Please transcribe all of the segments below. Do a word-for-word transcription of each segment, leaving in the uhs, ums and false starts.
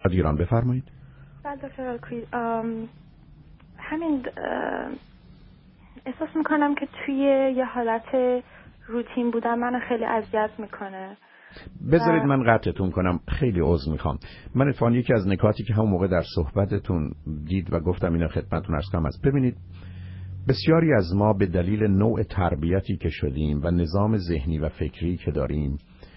ایران. بفرمایید. بعد دکتر الکوی همین احساس میکنم که توی یه حالت روتین بودن منو خیلی اذیت میکنه. بذارید من قطعتون کنم، خیلی عذر میخوام. من اتفاقاً یکی از نکاتی که همون موقع در صحبتتون دید و گفتم اینا خدمتتون عرض کنم است. ببینید بسیاری از ما به دلیل نوع تربیتی که شدیم و نظام ذهنی و فکری که داریم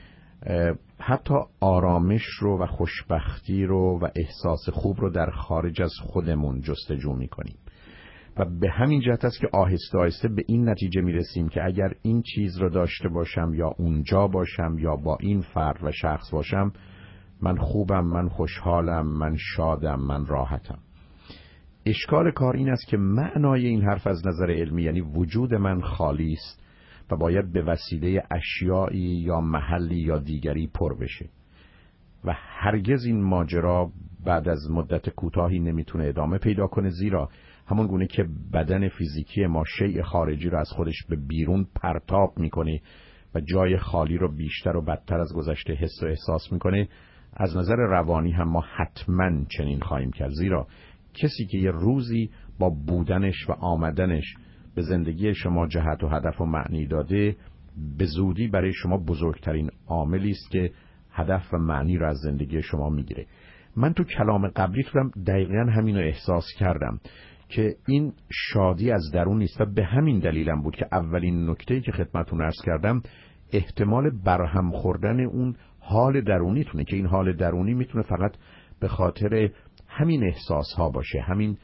حتی آرامش رو و خوشبختی رو و احساس خوب رو در خارج از خودمون جستجو میکنیم و به همین جهت است که آهسته آهسته به این نتیجه میرسیم که اگر این چیز رو داشته باشم یا اونجا باشم یا با این فرد و شخص باشم من خوبم، من خوشحالم، من شادم، من راحتم. اشکال کار این است که معنای این حرف از نظر علمی یعنی وجود من خالی است و باید به وسیله اشیایی یا محلی یا دیگری پر بشه و هرگز این ماجرا بعد از مدت کوتاهی نمیتونه ادامه پیدا کنه، زیرا همون گونه که بدن فیزیکی ما شیء خارجی رو از خودش به بیرون پرتاب میکنه و جای خالی رو بیشتر و بدتر از گذشته حس و احساس میکنه، از نظر روانی هم ما حتما چنین خواهیم کرد، زیرا کسی که یه روزی با بودنش و آمدنش به زندگی شما جهت و هدف و معنی داده، به زودی برای شما بزرگترین عاملی است که هدف و معنی رو از زندگی شما میگیره. من تو کلام قبلی تونم دقیقاً همین رو احساس کردم که این شادی از درون نیست و به همین دلیلم بود که اولین نکته‌ای که خدمتتون عرض کردم احتمال برهم خوردن اون حال درونیتونه که این حال درونی میتونه فقط به خاطر همین احساس ها باشه، همین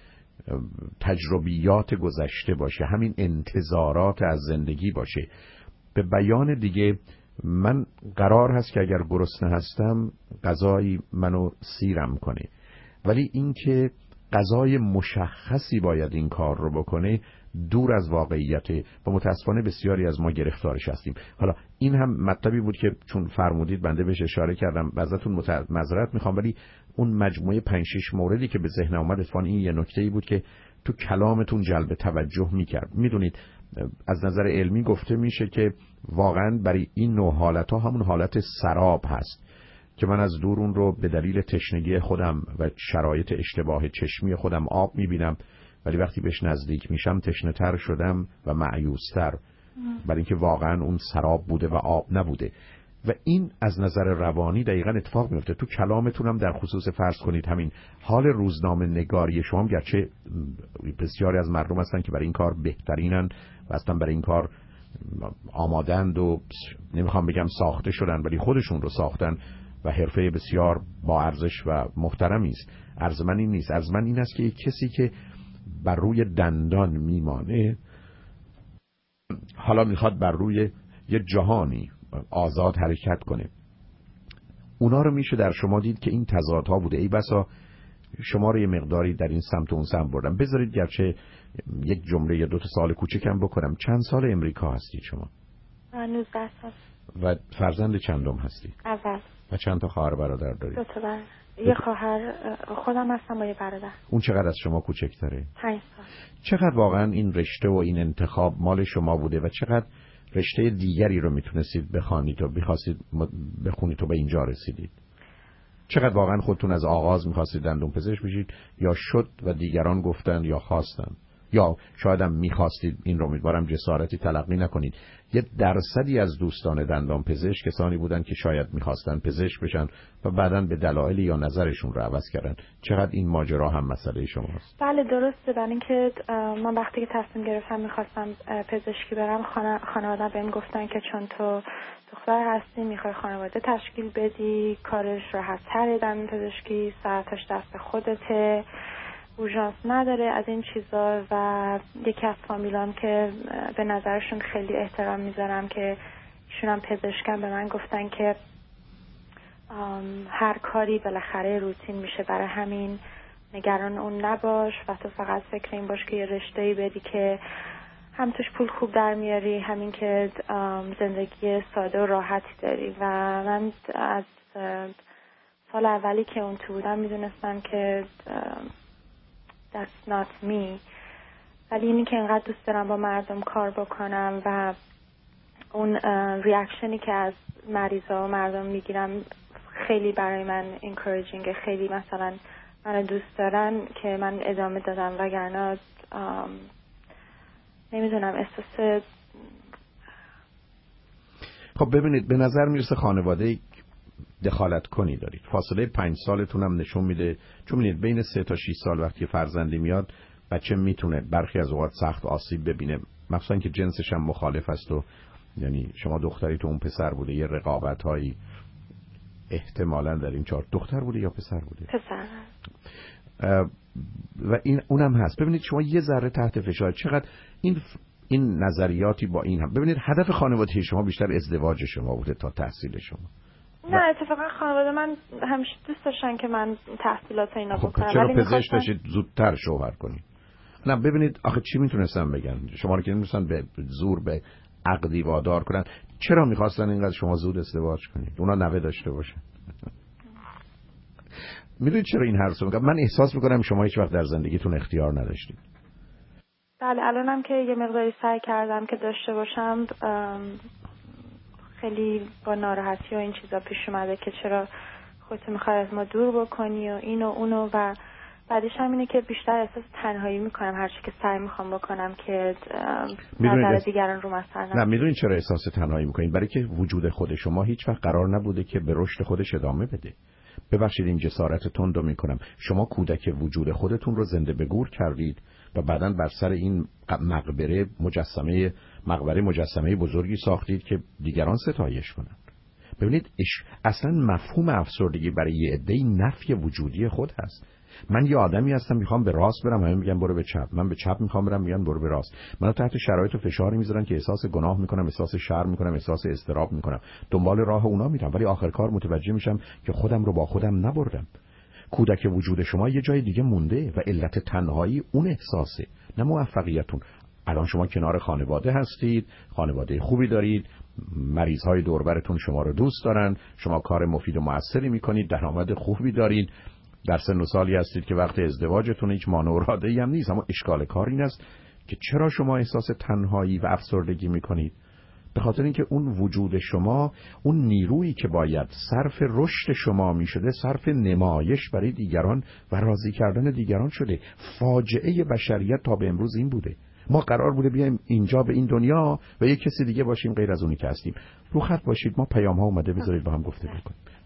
تجربیات گذشته باشه، همین انتظارات از زندگی باشه. به بیان دیگه من قرار هست که اگر گرسنه هستم غذایی منو سیرم کنه، ولی اینکه غذای مشخصی باید این کار رو بکنه دور از واقعیته و متاسفانه بسیاری از ما گرفتارش هستیم. حالا این هم مطلبی بود که چون فرمودید بنده بهش اشاره کردم، ازتون مت... معذرت میخوام، ولی اون مجموعه پنج شش موردی که به ذهن اومد اتفاقاً این یه نکته‌ای بود که تو کلامتون جلب توجه میکرد. میدونید از نظر علمی گفته میشه که واقعاً برای این نوع حالت‌ها همون حالت سراب هست که من از دور اون رو به دلیل تشنگی خودم و شرایط اشتباه چشمی خودم آب میبینم، ولی وقتی بهش نزدیک میشم تشنه‌تر شدم و مایوس‌تر، برای اینکه واقعا اون سراب بوده و آب نبوده. و این از نظر روانی دقیقاً اتفاق میفته. تو کلامتونم در خصوص فرض کنید همین حال روزنامه نگاری شما، گرچه بسیاری از مردم هستن که برای این کار بهترینن و اصلا برای این کار آمادند و نمیخوام بگم ساخته شدن، ولی خودشون رو ساختن و حرفه بسیار با ارزش و محترمی است. عرض من این نیست، عرض من این است که یک کسی که بر روی دندان میمانه حالا میخواد بر روی یه جهانی آزاد حرکت کنه. اونا رو میشه در شما دید که این تضادها بوده. ای بسا شما رو یه مقداری در این سمت و اون سمت بردم. بذارید گرچه یک جمله یا دو تا سوال کوچکم بکنم. چند سال امریکا هستید شما؟ نوزده سال. و فرزند چندم هستید؟ اول. و چند تا خواهر برادر دارید؟ دو تا برادر. یه خواهر خودم هستم با یه برادر. اون چقدر از شما کوچکتره؟ پنج سال. چقدر واقعا این رشته و این انتخاب مال شما بوده و چقدر رشته دیگری رو میتونستید بخوانید و بخواستید بخونید و به اینجا رسیدید؟ چقدر واقعا خودتون از آغاز میخواستید دندون پزشک بشید یا شد و دیگران گفتن یا خواستن، یا شاید هم میخواستید؟ این رو امیدوارم جسارتی تلقی نکنید. یه درصدی از دوستان دندان پزشک کسانی بودن که شاید میخواستن پزشک بشن و بعداً به دلایلی یا نظرشون رو عوض کردن. چقدر این ماجرا هم مسئله شماست؟ بله درسته. برای اینکه من وقتی که تصمیم گرفتم میخواستم پزشکی برم، خانواده بهم گفتن که چون تو دختر هستی میخوای خانواده تشکیل بدی، کارش راحت تره، دندون پزشکی سرتاش دست خودته، اورژانس نداره، از این چیزا. و یکی از فامیلام که به نظرشون خیلی احترام میذارم که ایشون هم پزشکن، به من گفتن که هر کاری بالاخره روتین میشه، برای همین نگران اون نباش و تو فقط فکر این باش که یه رشته‌ای بدی که هم توش پول خوب در میاری، همین که زندگی ساده و راحتی داری. و من از سال اولی که اون تو بودم میدونستم که that's not me، ولی اینی که انقدر دوست دارم با مردم کار بکنم و اون ریاکشنی که از مریضا و مردم میگیرم خیلی برای من انکوریجینگ، خیلی مثلا من دوست دارن که من ادامه دادم، وگرنه نمیدونم احساس. خب ببینید، به نظر میرسه خانواده دخالت کنی دارید. فاصله پنج سالتون هم نشون میده، چون میدید بین سه تا شش سال وقتی فرزندی میاد بچه میتونه برخی از اوقات سخت آسیب ببینه، مخصوصا که جنسش هم مخالف است و یعنی شما دختری تو اون پسر بوده، یه رقابت هایی احتمالاً در این چهار. دختر بوده یا پسر بوده؟ پسر. و این اونم هست. ببینید شما یه ذره تحت فشار، چقدر این این نظریاتی با این هم. ببینید هدف خانواده شما بیشتر ازدواج شما بوده تا تحصیل شما. نه اتفاقا خانواده من همیشه دوست داشتن که من تحصیلات اینا خب بکنم. چرا پزشک بشید زودتر شوهر کنید؟ نه ببینید آخه چی میتونستن بگن؟ شما رو که نمیتونستن به زور به عقدی وادار کنن. چرا میخواستن اینقدر شما زود ازدواج کنید؟ اونا نوه داشته باشن. میدونید چرا این حرفو میگم؟ من احساس میکنم شما هیچ وقت در زندگیتون اختیار نداشتید. بله الانم که یه مقداری سعی کردم که داشته باشم، خیلی با ناراحتی و این چیزا پیش اومده که چرا خودت میخوای از ما دور بکنی و اینو اونو، و بعدش هم اینه که بیشتر احساس تنهایی میکنم هرچی که سعی میخوام بکنم که نظر دیگران رو مثلا. نه میدونید چرا احساس تنهایی میکنید؟ برای که وجود خود شما هیچ وقت قرار نبوده که به رشد خودش ادامه بده. ببخشید این جسارت تندو میکنم، شما کودک وجود خودتون رو زنده به گور کردید و بعداً بر سر این مقبره مجسمه مقبره مجسمه بزرگی ساختید که دیگران ستایش کنند. ببینید اصلا مفهوم افسردگی برای یه عده‌ای نفی وجودی خود هست. من یه آدمی هستم میخوام به راست برم، همه میگن برو به چپ. من به چپ میخوام برم، میگن برو به راست. منو تحت شرایط و فشاری میذارن که احساس گناه میکنم، احساس شرم میکنم، احساس اضطراب میکنم، دنبال راه اونا میرم، ولی آخر کار متوجه میشم که خودم رو با خودم نبردم. کودک وجود شما یه جای دیگه مونده و علت تنهایی اون احساسه، نه موفقیتون. الان شما کنار خانواده هستید، خانواده خوبی دارید، مریض‌های دور برتون شما رو دوست دارن، شما کار مفید و موثری میکنید، درآمد خوبی دارید، در سن و سالی هستید که وقت ازدواجتون هیچ مانع و اراده‌ای هم نیست. اما اشکال کار این است که چرا شما احساس تنهایی و افسردگی میکنید؟ به خاطر اینکه اون وجود شما، اون نیرویی که باید صرف رشد شما میشده، صرف نمایش برای دیگران و راضی کردن دیگران شده. فاجعه بشریت تا به امروز این بوده. ما قرار بوده بیایم اینجا به این دنیا و یک کسی دیگه باشیم غیر از اونی که هستیم. رو خط باشید، ما پیام ها اومده، بذارید با هم گفتگو کنیم.